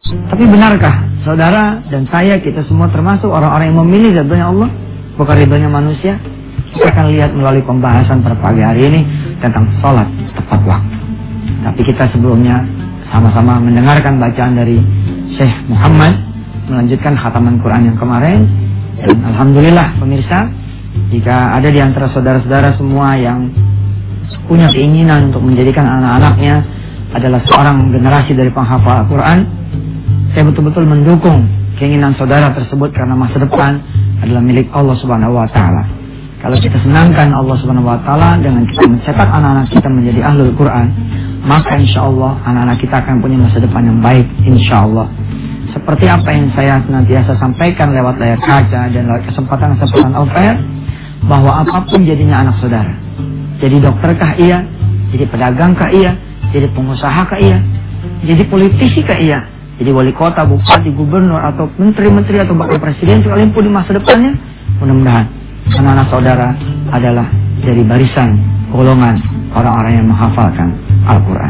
Tapi benarkah saudara dan saya, kita semua termasuk orang-orang yang memilih ridhonya Allah, bukan ridhonya manusia? Kita akan lihat melalui pembahasan pada pagi hari ini tentang sholat tepat waktu. Tapi kita sebelumnya sama-sama mendengarkan bacaan dari Syekh Muhammad melanjutkan khataman Quran yang kemarin. Dan alhamdulillah pemirsa, jika ada di antara saudara-saudara semua yang punya keinginan untuk menjadikan anak-anaknya adalah seorang generasi dari penghafal Al-Quran, saya betul-betul mendukung keinginan saudara tersebut, karena masa depan adalah milik Allah Subhanahu wa Ta'ala. Kalau kita senangkan Allah Subhanahu wa Ta'ala dengan kita mencetak anak-anak kita menjadi ahlul Quran, maka insya Allah anak-anak kita akan punya masa depan yang baik, insya Allah. Seperti apa yang saya senantiasa sampaikan lewat layar kaca dan lewat kesempatan-kesempatan off-air, bahwa apapun jadinya anak saudara, jadi dokterkah iya, jadi pedagangkah iya, jadi pengusahakah iya, jadi politisikah iya, jadi wali kota, bupati, gubernur, atau menteri-menteri, atau bahkan presiden sekalipun di masa depannya, mudah-mudahan anak-anak saudara adalah dari barisan golongan orang-orang yang menghafalkan Al-Quran.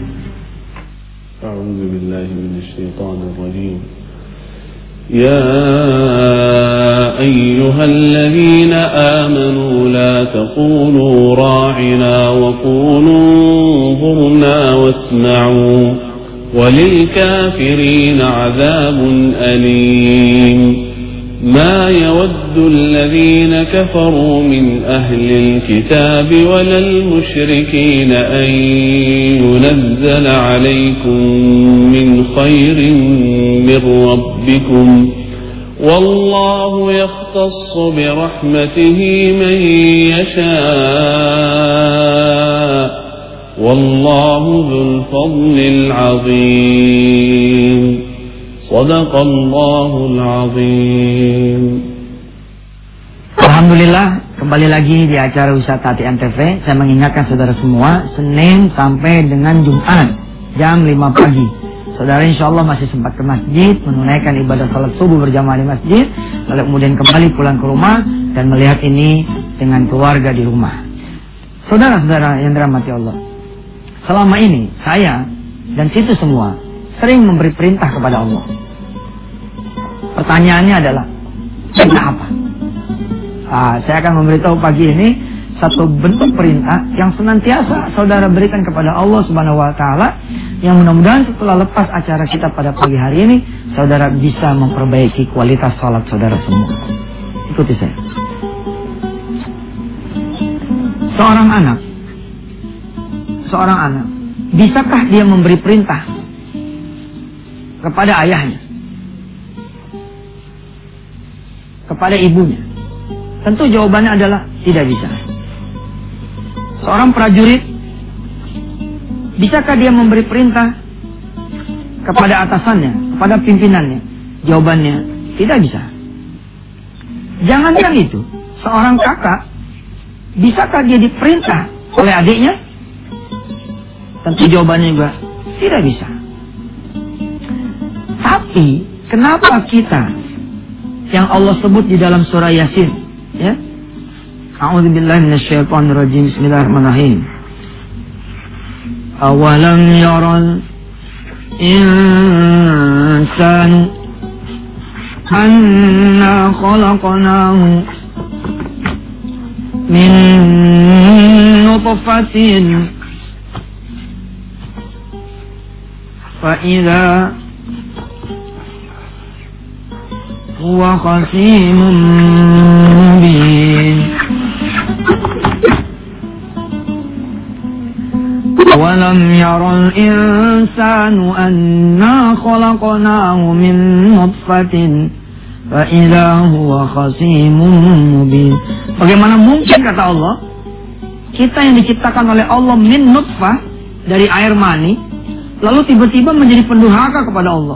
A'udzu billahi minasy syaithanir rajim. Ya ayyuhalladzina amanu la taqulu ra'ina wa qulu anzurna wasma'u وللكافرين عذاب أليم ما يود الذين كفروا من أهل الكتاب ولا المشركين أن ينزل عليكم من خير من ربكم والله يختص برحمته من يشاء والله ذو الفضل العظيم صدق الله العظيم. Alhamdulillah, kembali lagi di acara Wisata Hati Antv. Saya mengingatkan saudara semua, Senin sampai dengan Jumat jam 5 pagi saudara insya Allah masih sempat ke masjid, menunaikan ibadah salat subuh berjamaah di masjid, lalu kemudian kembali pulang ke rumah dan melihat ini dengan keluarga di rumah. Saudara-saudara yang dirahmati Allah, selama ini saya dan situ semua sering memberi perintah kepada Allah. Pertanyaannya adalah, perintah apa? Saya akan memberitahu pagi ini satu bentuk perintah yang senantiasa saudara berikan kepada Allah Subhanahu wa Ta'ala, yang mudah-mudahan setelah lepas acara kita pada pagi hari ini, saudara bisa memperbaiki kualitas salat saudara semua. Ikuti saya. Seorang anak, bisakah dia memberi perintah kepada ayahnya, kepada ibunya? Tentu jawabannya adalah tidak bisa. Seorang prajurit, bisakah dia memberi perintah kepada atasannya, kepada pimpinannya? Jawabannya tidak bisa. Jangankan itu, seorang kakak, bisakah dia diperintah oleh adiknya? Tentu jawabannya juga tidak bisa. Tapi kenapa kita yang Allah sebut di dalam surah Yasin, ya? A'udzubillahi minasyaitonirrajim. Bismillahirrahmanirrahim. Awalam yaral insanu anna khalaqnahu min nutfatin فإذا هو خصيم مبين ولم ير الإنسان أنا خلقناه من نطفة فإذا هو خصيم مبين. Bagaimana mungkin, kata Allah, kita yang diciptakan oleh Allah min nutfah, dari air mani, lalu tiba-tiba menjadi pendurhaka kepada Allah.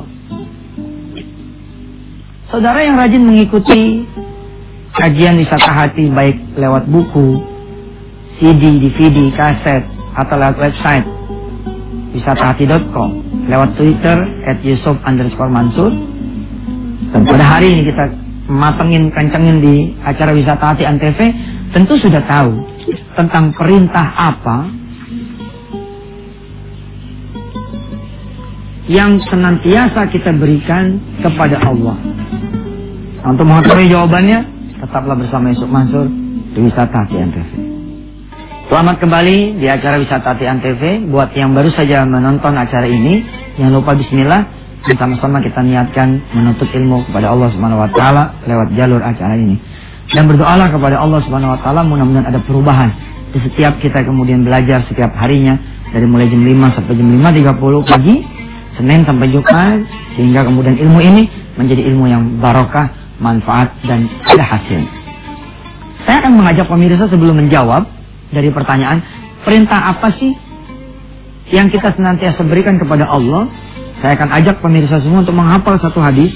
Saudara yang rajin mengikuti kajian Wisata Hati, baik lewat buku, CD, DVD, kaset, atau lewat website wisatahati.com, lewat Twitter @yusuf_mansur, dan pada hari ini kita kencengin di acara Wisata Hati Antv, tentu sudah tahu tentang perintah apa yang senantiasa kita berikan kepada Allah? Untuk mengetahui jawabannya, tetaplah bersama Yusuf Mansur di Wisata Hati Antv. Selamat kembali di acara Wisata Hati Antv. Buat yang baru saja menonton acara ini, jangan lupa bismillah, dan sama-sama kita niatkan menuntut ilmu kepada Allah Subhanahu wa taala lewat jalur acara ini. Dan berdoalah kepada Allah Subhanahu wa taala mudah-mudahan ada perubahan di setiap kita kemudian belajar setiap harinya, dari mulai jam 5 sampai jam 5.30 pagi, Senin sampai Jumat, sehingga kemudian ilmu ini menjadi ilmu yang barokah, manfaat, dan ada hasil. Saya akan mengajak pemirsa sebelum menjawab dari pertanyaan, perintah apa sih yang kita senantiasa berikan kepada Allah? Saya akan ajak pemirsa semua untuk menghafal satu hadis.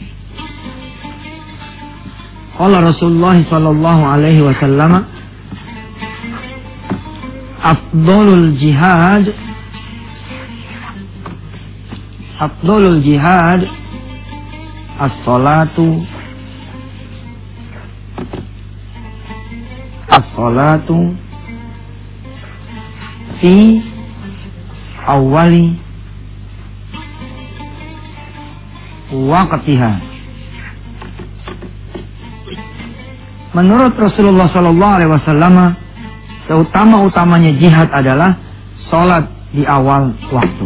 Qala Rasulullah sallallahu alaihi wasallam, Afdolul jihad as-salatu fi awali waqtiha. Menurut Rasulullah sallallahu alaihi wasallam, seutama-utamanya jihad adalah sholat di awal waktu.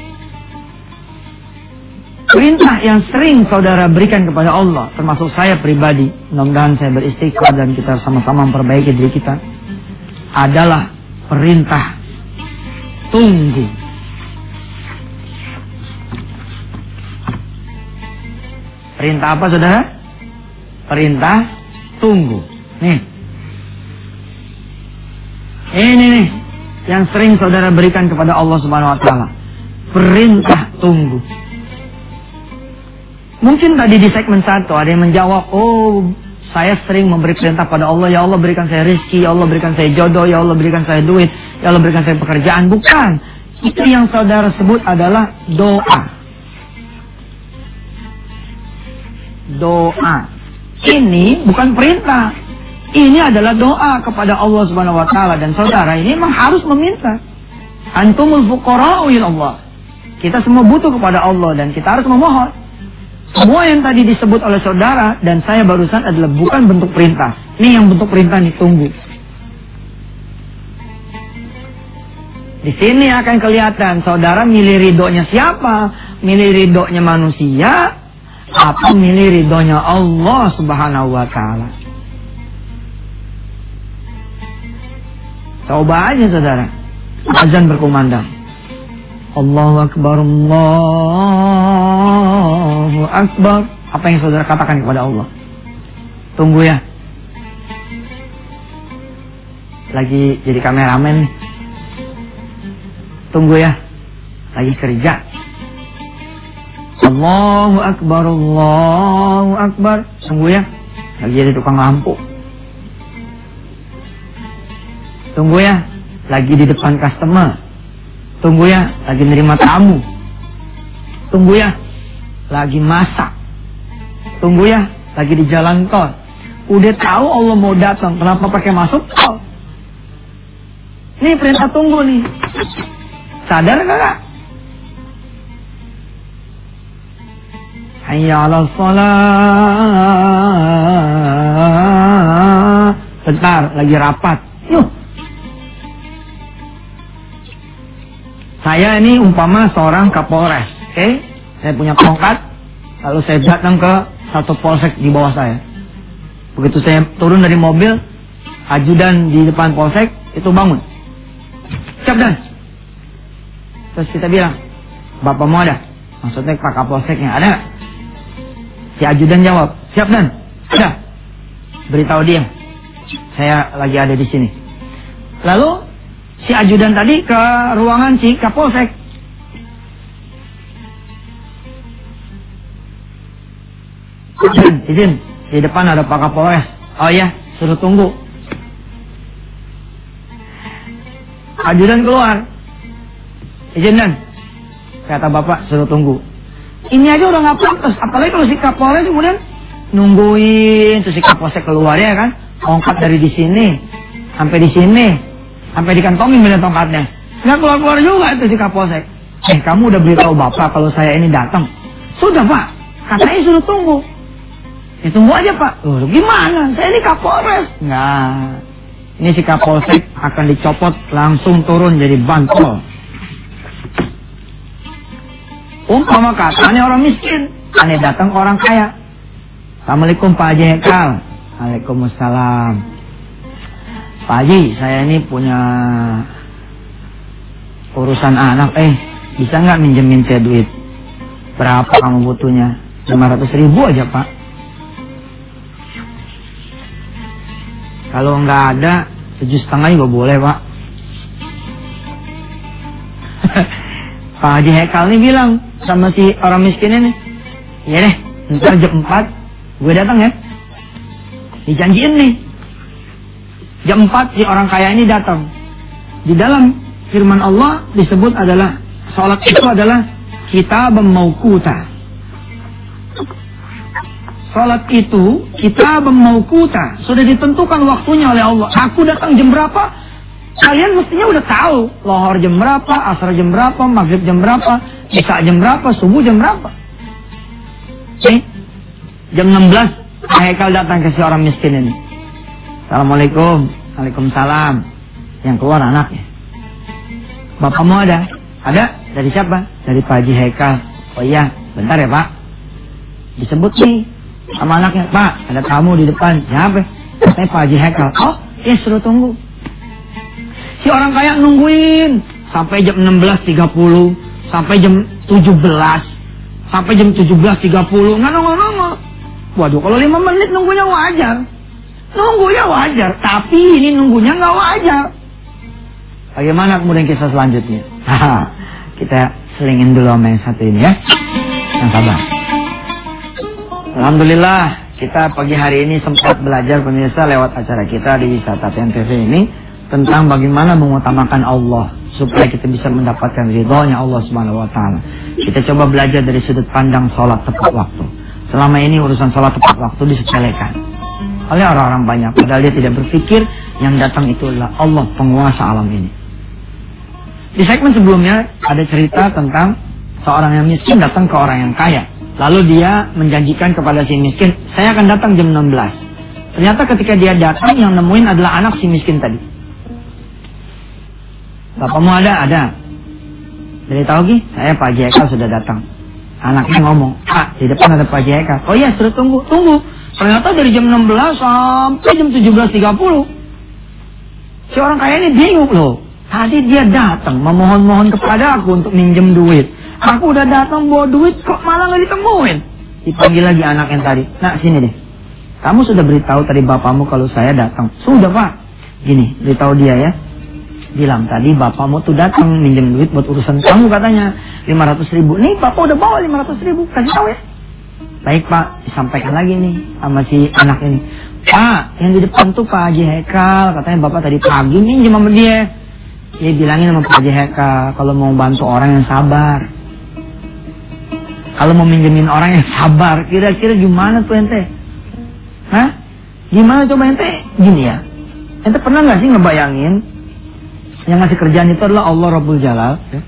Perintah yang sering saudara berikan kepada Allah, termasuk saya pribadi, mudah-mudahan saya beristighfar dan kita sama-sama memperbaiki diri kita, adalah perintah tunggu. Perintah apa saudara? Perintah tunggu. Ini nih yang sering saudara berikan kepada Allah Subhanahu wa taala. Perintah tunggu. Mungkin tadi di segmen 1 ada yang menjawab, oh saya sering memberi perintah pada Allah, ya Allah berikan saya rezeki, ya Allah berikan saya jodoh, ya Allah berikan saya duit, ya Allah berikan saya pekerjaan. Bukan. Itu yang saudara sebut adalah doa. Doa. Ini bukan perintah. Ini adalah doa kepada Allah Subhanahu wa taala, dan saudara ini memang harus meminta. Antumul fuqara'u ilallah. Kita semua butuh kepada Allah dan kita harus memohon. Semua yang tadi disebut oleh saudara dan saya barusan adalah bukan bentuk perintah. Ini yang bentuk perintah nih, tunggu. Di sini akan kelihatan saudara milih ridhonya siapa? Milih ridhonya manusia atau milih ridhonya Allah Subhanahu wa taala? Coba aja saudara. Azan berkumandang. Allahu Akbar, Allahu Akbar. Apa yang saudara katakan kepada Allah? Tunggu ya. Lagi jadi kameramen nih. Tunggu ya. Lagi kerja. Allahu Akbar, Allahu Akbar. Tunggu ya. Lagi jadi tukang lampu. Tunggu ya. Lagi di depan customer. Tunggu ya, lagi nerima tamu. Tunggu ya, lagi masak. Tunggu ya, lagi di jalan tol. Udah tahu Allah mau datang, kenapa pakai masuk tol? Ini perintah tunggu nih. Sadar gak? Hayya 'alal shalah. Bentar, lagi rapat. Yuh. Saya ini umpama seorang Kapolres, oke? Saya punya tongkat, lalu saya datang ke satu polsek di bawah saya. Begitu saya turun dari mobil, ajudan di depan polsek itu bangun. Siap Dan. Terus kita bilang, Bapak mau ada? Maksudnya Pak Kapolseknya ada nggak? Si ajudan jawab, siap Dan. Ada. Beritahu dia, saya lagi ada di sini. Lalu si ajudan tadi ke ruangan si Kapolsek. Izin, di depan ada Pak Kapolres. Oh iya, suruh tunggu. Ajudan keluar. Izin Dan, kata Bapak suruh tunggu. Ini aja udah nggak pantas, apalagi kalau si Kapolres kemudian nungguin terus si Kapolsek keluar ya kan, tongkat dari di sini sampai di sini. Sampai dikantongin bener tongkatnya. Nggak keluar-keluar juga itu si Kapolsek. Kamu udah beritahu Bapak kalau saya ini datang? Sudah Pak, katanya suruh tunggu. Ya tunggu aja Pak. Loh, gimana? Saya ini Kapolres. Nah, ini si Kapolsek akan dicopot, langsung turun jadi bantol. Umpama katanya orang miskin, aneh datang orang kaya. Assalamualaikum Pak Haji Hekal. Waalaikumsalam. Pak Haji, saya ini punya urusan anak. Bisa nggak minjemin saya duit? Berapa kamu butuhnya? 500.000 aja Pak. Kalau nggak ada 7,5 juga boleh Pak. Pak Haji Hekal ini bilang sama si orang miskin ini, ya deh, ntar jam 4 gue datang ya. Dijanjiin nih, jam 4 si orang kaya ini datang. Di dalam firman Allah disebut adalah salat itu adalah kitabun mauquta. Salat itu kitabun mauquta, sudah ditentukan waktunya oleh Allah. Aku datang jam berapa? Kalian mestinya udah tahu. Lohor jam berapa, asar jam berapa, maghrib jam berapa, isya jam berapa, subuh jam berapa. Jam 16 Hekal datang ke si orang miskin ini. Assalamualaikum. Waalaikumsalam. Yang keluar anaknya. Bapakmu ada? Ada? Dari siapa? Dari Pak Haji Hekal. Oh iya, bentar ya Pak. Disebut nih sama anaknya, Pak, ada tamu di depan. Siapa? Saya Pak Haji Hekal. Oh, ya suruh tunggu. Si orang kaya nungguin sampai jam 16.30, sampai jam 17, sampai jam 17.30. Nggak nongol. Waduh, kalau 5 menit nunggunya wajar. Nunggunya wajar, tapi ini nunggunya nggak wajar. Bagaimana kemudian kisah selanjutnya? Kita selingin dulu sama yang satu ini ya. Yang sabar. Alhamdulillah, kita pagi hari ini sempat belajar pemirsa lewat acara kita di Wisata TV ini tentang bagaimana mengutamakan Allah supaya kita bisa mendapatkan ridhonya Allah Subhanahu wa taala. Kita coba belajar dari sudut pandang salat tepat waktu. Selama ini urusan salat tepat waktu disepelekan oleh orang-orang banyak, padahal dia tidak berpikir yang datang itu adalah Allah penguasa alam ini. Di segmen sebelumnya ada cerita tentang seorang yang miskin datang ke orang yang kaya. Lalu dia menjanjikan kepada si miskin, saya akan datang jam 16. Ternyata ketika dia datang, yang nemuin adalah anak si miskin tadi. Bapakmu ada? Ada. Dari tahu Gi, saya Pak Haji Hekal sudah datang. Anaknya ngomong, Pak, di depan ada Pak Haji Hekal. Oh iya, suruh tunggu. Ternyata dari jam 16 sampai jam 17.30. Si orang kaya ini bingung loh. Tadi dia datang memohon-mohon kepada aku untuk minjem duit. Aku udah datang bawa duit, kok malah nggak ditemuin. Dipanggil lagi anak yang tadi. Nah, sini deh. Kamu sudah beritahu tadi bapakmu kalau saya datang. Sudah Pak. Gini, beritahu dia ya. Bilang tadi bapakmu tuh datang minjem duit buat urusan kamu katanya 500.000. Nih bapak udah bawa 500.000, kasih tahu ya. Baik Pak, disampaikan lagi nih sama si anak ini. Pak, yang di depan tuh Pak Haji Hekal, katanya bapak tadi pagi minjem sama dia. Dia bilangin sama Pak Haji Hekal kalau mau bantu orang yang sabar, kalau mau minjemin orang yang sabar. Kira-kira gimana tuh ente? Hah? Gimana coba ente? Gini ya, ente pernah gak sih ngebayangin yang ngasih kerjaan itu adalah Allah Rabbul Jalal ya?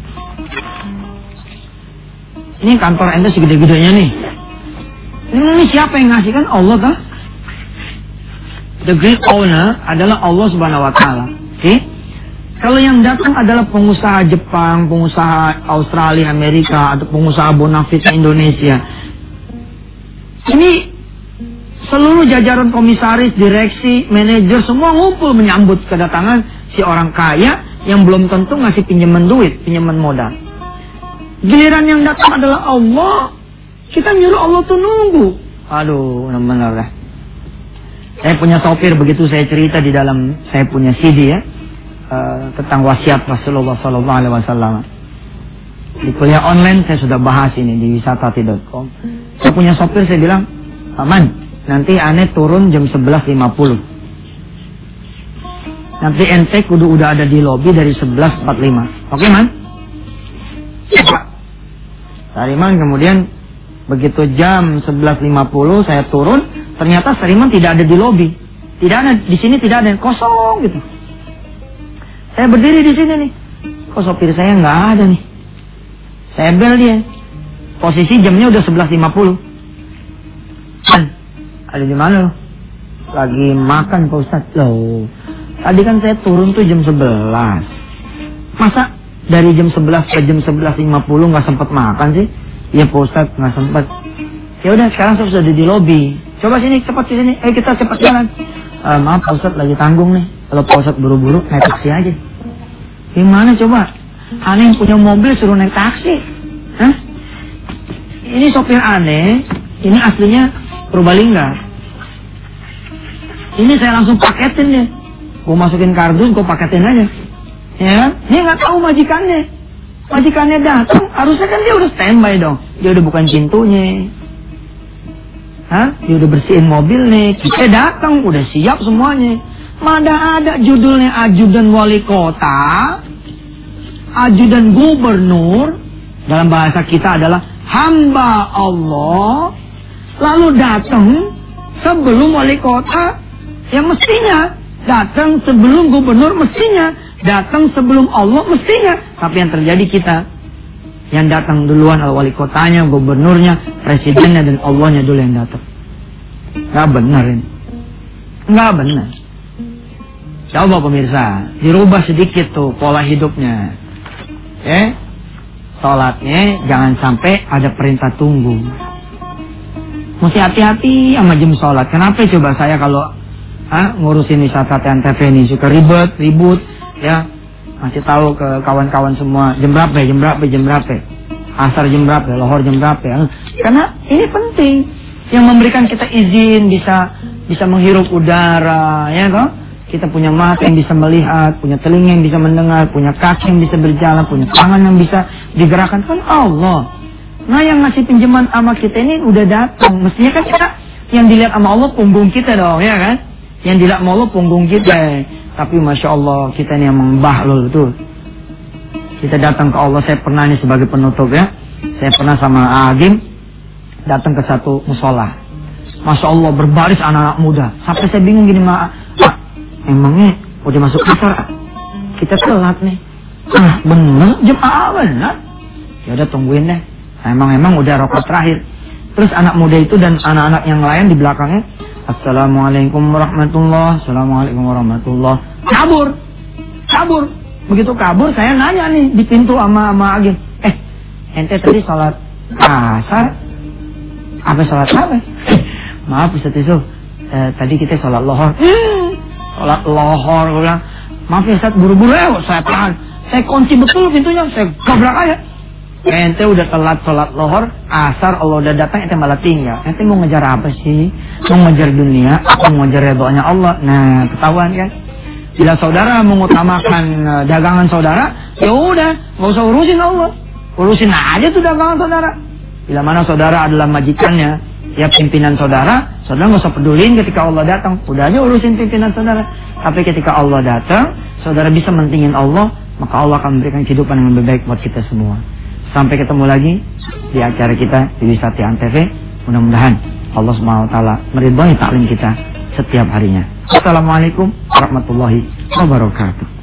Ini kantor ente segede-gedenya nih. Ini siapa yang ngasih? Kan Allah kan? The great owner adalah Allah Subhanahu wa taala. Oke? Kalau yang datang adalah pengusaha Jepang, pengusaha Australia, Amerika, atau pengusaha Bonafide Indonesia. Ini seluruh jajaran komisaris, direksi, manajer semua ngumpul menyambut kedatangan si orang kaya yang belum tentu ngasih pinjaman duit, pinjaman modal. Giliran yang datang adalah Allah, kita nyuruh Allah tuh nunggu. Aduh, benar-benar lah. Saya punya sopir, begitu saya cerita di dalam saya punya CD ya, tentang wasiat Rasulullah SAW. Di kuliah online saya sudah bahas ini di wisatati.com. Saya punya sopir, saya bilang, Paman, nanti aneh turun jam 11.50. Nanti ente kudu udah ada di lobi dari 11.45. Oke man? Pak. Sariman kemudian begitu jam 11.50 saya turun, ternyata Sariman tidak ada di lobi. Tidak ada, di sini tidak ada, kosong gitu. Saya berdiri di sini nih. Kok sopir saya nggak ada nih? Saya bel dia. Posisi jamnya udah 11.50. Kan, ada di mana lo? Lagi makan Pak Ustadz. Loh, tadi kan saya turun tuh jam 11. Masa dari jam 11 ke jam 11.50 nggak sempat makan sih? Iya Pak Ustadz, nggak sempat. Ya udah, sekarang saya sudah di lobi. Coba sini, cepat ke sini. Ayo kita cepat jalan. Maaf Pak Ustadz, lagi tanggung nih. Kalau Pak Ustadz buru-buru, naik taksi aja. Gimana coba? Aneh yang punya mobil suruh naik taksi. Hah? Ini sopir aneh. Ini aslinya Purbalingga. Ini saya langsung paketin deh. Gue masukin kardus, gue paketin aja. Ya, dia nggak tahu majikannya. Majikannya datang, harusnya kan dia udah standby dong. Dia udah bukan pintunya. Hah? Dia udah bersihin mobil nih. Kita datang, udah siap semuanya. Mana ada judulnya ajudan wali kota, ajudan gubernur. Dalam bahasa kita adalah hamba Allah. Lalu datang sebelum wali kota, yang mestinya datang sebelum gubernur, mestinya datang sebelum Allah, mestinya. Tapi yang terjadi kita, yang datang duluan adalah wali kotanya, gubernurnya, presidennya, dan Allahnya dulu yang datang. Nggak benar ini. Nggak benar. Coba pemirsa, dirubah sedikit tuh pola hidupnya. Sholatnya jangan sampai ada perintah tunggu. Mesti hati-hati sama jam sholat. Kenapa coba saya kalau ngurusin wisata TNTV ini suka ribut ya, masih tahu ke kawan-kawan semua jam berapa, asar jam berapa, lohor jam berapa ya. Karena ini penting, yang memberikan kita izin bisa menghirup udara, ya toh. Kita punya mata yang bisa melihat, punya telinga yang bisa mendengar, punya kaki yang bisa berjalan, punya tangan yang bisa digerakkan, kan Allah. Nah, yang ngasih pinjaman sama kita ini udah datang. Mestinya kan kita yang dilihat sama Allah punggung kita dong, ya kan? Yang dilihat sama Allah punggung kita. Tapi Masya Allah, kita ini yang membahlul tuh. Kita datang ke Allah. Saya pernah ini sebagai penutup ya. Saya pernah sama Agim datang ke satu musola. Masya Allah, berbaris anak-anak muda. Sampai saya bingung gini, emangnya udah masuk asar? Kita telat nih. Bener, jemaah bener. Ya udah tungguin deh. Emang udah rokok terakhir. Terus anak muda itu dan anak-anak yang lain di belakangnya, Assalamualaikum warahmatullahi, Assalamualaikum warahmatullahi. Kabur. Begitu kabur, saya nanya nih di pintu sama Agim. Ente tadi sholat asar? Apa sholat apa? Maaf Ustaz Yusuf, tadi kita sholat lohor. Sholat lohor, gue bilang. Maaf ya Ustaz, buru-buru ya, saya tahan. Saya kunci betul pintunya, saya gabrak aja. Ente udah telat sholat lohor, asar Allah udah datang, ente malah tinggal. Ente mau ngejar apa sih? Mau ngejar dunia, atau mau ngejar redhonya Allah? Nah, ketahuan kan? Bila saudara mengutamakan dagangan saudara, ya udah, nggak usah urusin Allah, urusin aja tuh dagangan saudara. Bila mana saudara adalah majikannya, ya pimpinan saudara nggak usah pedulin ketika Allah datang, udah aja urusin pimpinan saudara. Tapi ketika Allah datang, saudara bisa mentingin Allah, maka Allah akan memberikan kehidupan yang lebih baik buat kita semua. Sampai ketemu lagi di acara kita di Wisata Antv. Mudah-mudahan Allah SWT meridhai taklim kita setiap harinya. Assalamualaikum warahmatullahi wabarakatuh.